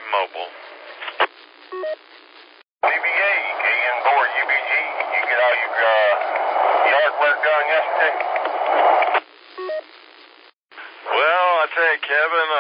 Mobile. UBA, KN4, UBG, you get all your yard work done yesterday? Well, I tell you, Kevin,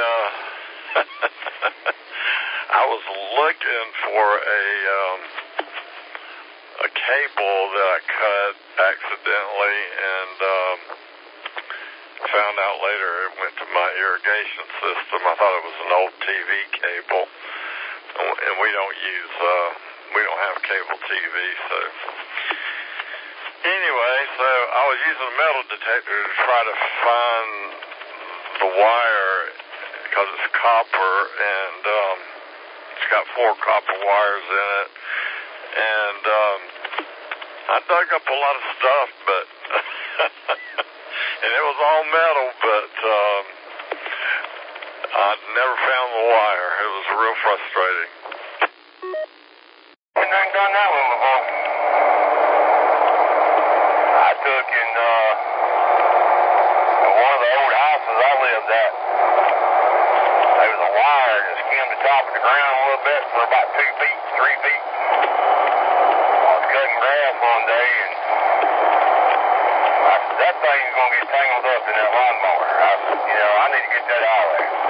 I was looking for a cable that I cut accidentally, and found out later it went to my irrigation system. I thought it was an old TV cable, and we don't have cable TV, so anyway, so I was using a metal detector to try to find the wire, because it's copper, and it's got 4 copper wires in it, and I dug up a lot of stuff, but and it was all metal, but I never found the wire. It was real frustrating. I ain't done that one before. I took in one of the old houses I lived at. There was a wire that skimmed the top of the ground a little bit for about 2 feet, 3 feet. I was cutting grass one day, and I said, that thing's going to get tangled up in that lawnmower. I said, I need to get that out of there.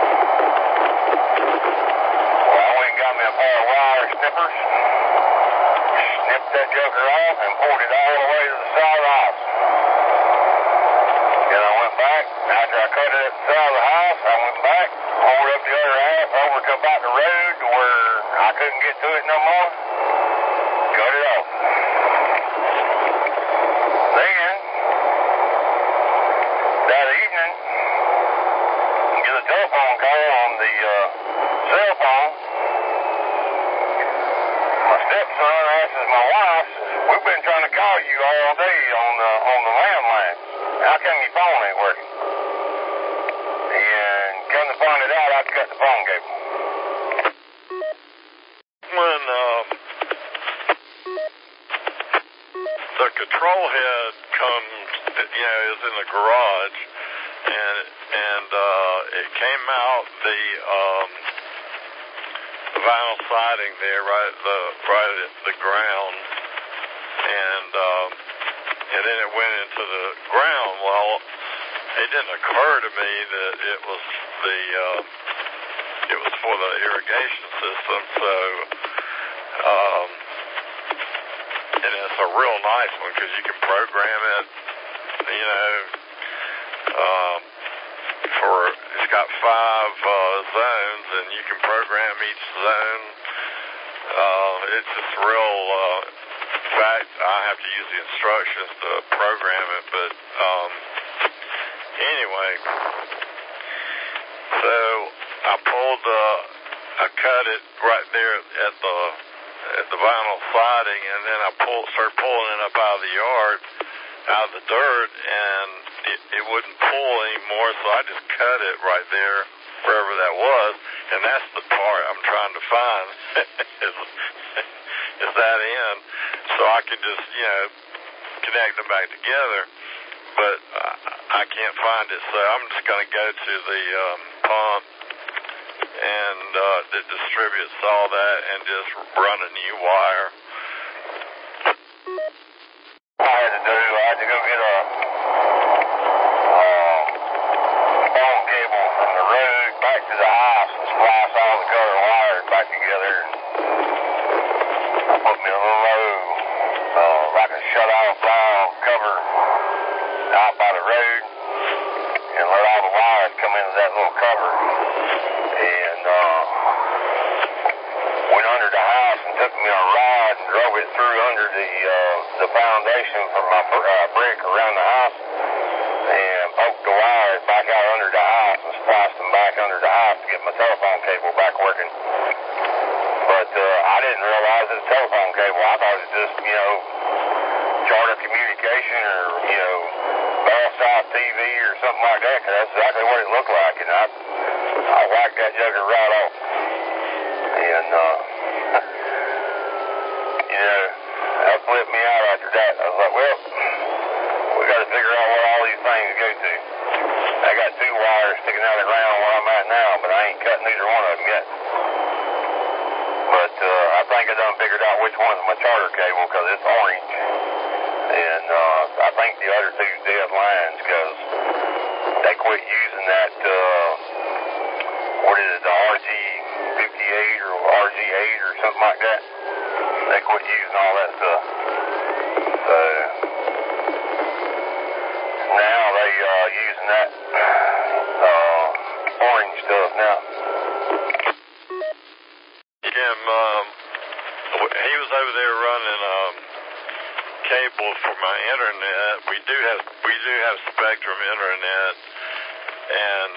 Well, I went and got me a pair of wire snippers, snipped that joker off, and pulled it all the way to the side of the house. Then I went back, after I cut it at the side of the house, I went back, pulled up the other half over to about the road to where I couldn't get to it no more, cut it off. Then, that evening, get a telephone call on the cell phone. My stepson asks my wife, we've been trying to call you all day on the landline. How come your phone ain't working? And come to find it out, I cut the phone cable. When the control head comes, is in the garage, and it came out the vinyl siding there, right at the ground, and then it went into the ground. Well, it didn't occur to me that it was for the irrigation system, so and it's a real nice one because you can program it, it's got 5 zones, and you can program each zone. It's just real, in fact, I have to use the instructions to program it, but anyway, so I cut it right there at the vinyl siding, and then I started pulling it up out of the yard, out of the dirt, and it wouldn't pull anymore, so I just cut it right there, wherever that was, and that's the part I'm trying to find, is that end, so I can just, connect them back together, but I can't find it, so I'm just going to go to the pump and that distributes all that and just run a new wire. I had to go get a phone cable from the road back to the house and splice all the cover wires back together. I put me a little low, like a shut-off valve cover out by the road, and let all the wires come into that little cover, and went under the house and took me a rod and drove it through under the foundation for my brick around the house, and poked the wires back out under the house and spliced them back under the house to get my telephone cable back working. But I didn't realize it was a telephone cable. I thought it was just, charter communication or, Bell South TV or something like that, because that's exactly what it looked like. And I whacked that jugger right off. And, that flipped me out after that. I was like, well, we got to figure out where all these things go to. I got 2 wires sticking out of the ground where I'm at now, but I ain't cutting either one of them yet. think I done figured out which one's my charter cable because it's orange. And I think the other two's dead lines because they quit using that, what is it, the RG58 or RG8 or something like that. They quit using all that stuff. So now they using that orange stuff now. Jim, he was over there running cable for my internet. We do have Spectrum internet, and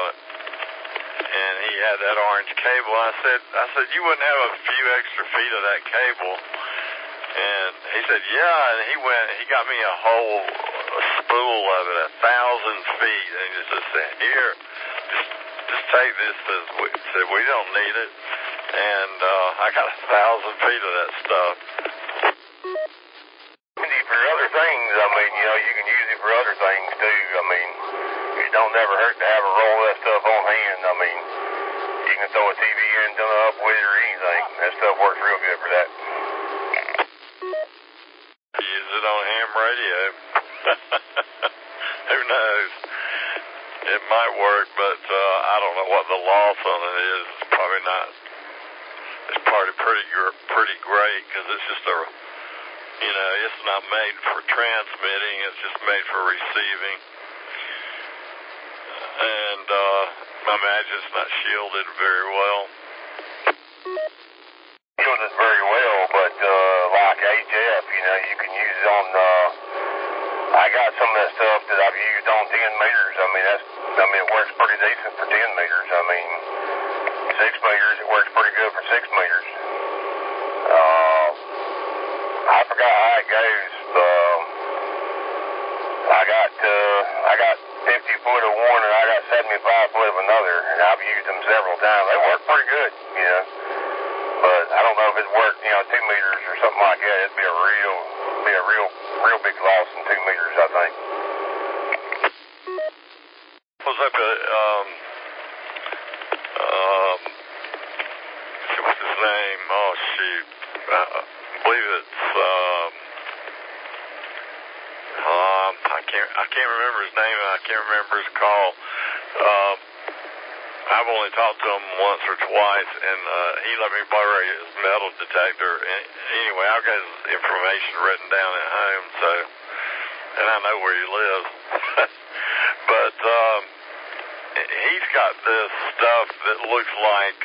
he had that orange cable. I said you wouldn't have a few extra feet of that cable, and he said yeah, and he got me a whole spool of it, 1,000 feet, and he just said here, just take this. Said we don't need it. And I got 1,000 feet of that stuff. For other things, I mean, you know, you can use it for other things too. I mean, it don't never hurt to have a roll of that stuff on hand. I mean, you can throw a TV antenna up with it or anything. That stuff works real good for that. Use it on ham radio. Who knows? It might work, but I don't know what the loss on it is. It's probably not. It's probably pretty great because it's just it's not made for transmitting. It's just made for receiving. And I imagine it's not shielded very well. Shielded very well, but like HF, you know, you can use it on. I got some of that stuff that I've used on 10 meters. I mean, it works pretty decent for 10 meters. I mean, 6 meters, it works pretty good for 6 meters. I forgot how it goes. I got 50 foot of one and I got 75 foot of another, and I've used them several times. They work pretty good, you know. But I don't know if it worked, 2 meters or something like that. It'd be a real big loss in 2 meters, I think. Was up at what's his name? Oh shoot, I believe it's I can't remember his name and I can't remember his call. I've only talked to him once or twice, and he let me borrow his metal detector. Anyway, I've got his information written down at home, so, and I know where he lives. But he's got this stuff that looks like,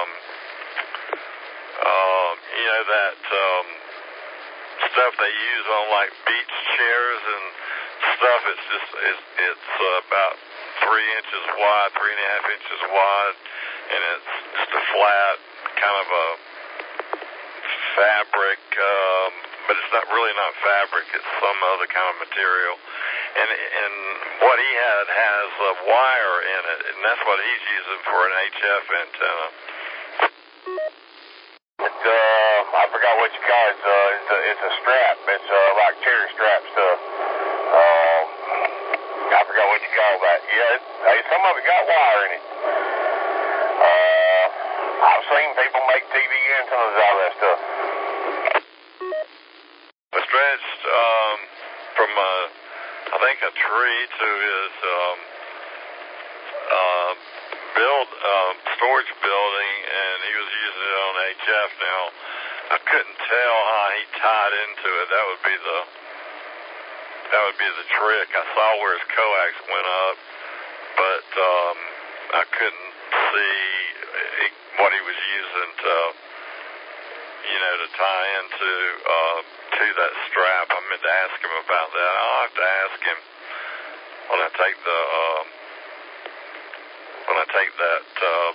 that stuff they use on like beach chairs and stuff. It's about 3 inches wide, 3.5 inches wide, and it's just a flat kind of a fabric, but it's not fabric. It's some other kind of material. And what he has a wire in it, and that's what he's using for an HF antenna. I forgot what you call it. It's a strap. It's like cherry strap stuff. I forgot what you call that. Yeah, some of it got wire in it. I've seen people make TV antennas out of that stuff. Stretched from I think a tree to his storage building, and he was using it on HF. Now, I couldn't tell how he tied into it. That would be the trick. I saw where his coax went up, but I couldn't see what he was using to tie into to that strap. I meant to ask him about that. I'll have to ask him when I take that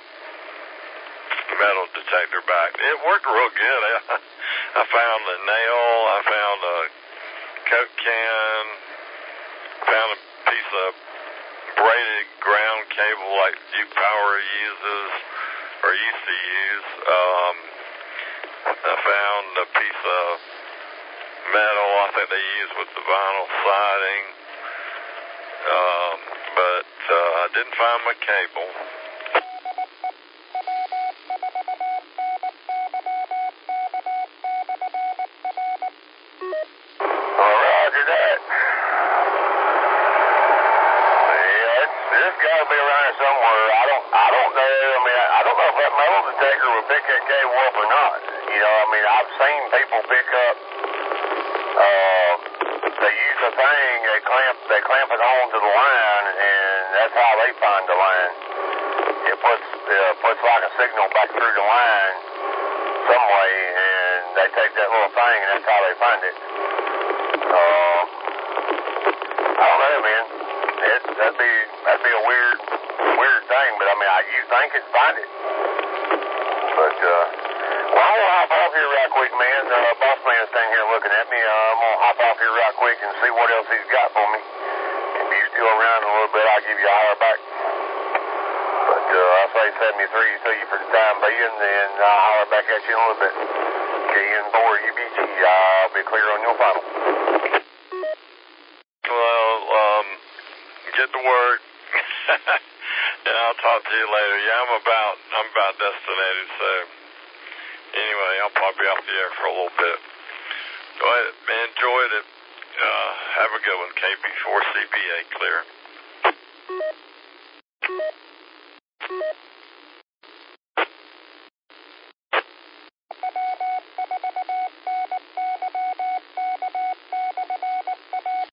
metal detector back. It worked real good. I found a nail. I found a Coke can. Found a piece of braided ground cable like Duke Power uses or used to use. I found a piece of metal I think they use with the vinyl siding. But I didn't find my cable. it's got to be around here somewhere. I don't know. I mean, I don't know if that metal detector would pick that cable up or not. You know, I mean, I've seen people pick up. They use a thing. They clamp it onto the line, and that's how they find the line. It puts like a signal back through the line some way, and they take that little thing, and that's how they find it. I don't know, man. That'd be a weird thing, but I mean, you think it'd find it. But well, I'm gonna hop off here right quick, man. Boss man's standing here looking at me. I'm gonna hop off here right quick and see what else he's got for me. If you're still around a little bit, I'll give you a holler back. But I'll say 73 to you for the time being, and I'll holler back at you in a little bit. KN4 UBG, I'll be clear on your final. Well, get to work. And I'll talk to you later. Yeah, I'm about destinated, so anyway, I'll probably be off the air for a little bit. Go ahead, man, enjoyed it. Have a good one, KB4CBA, clear.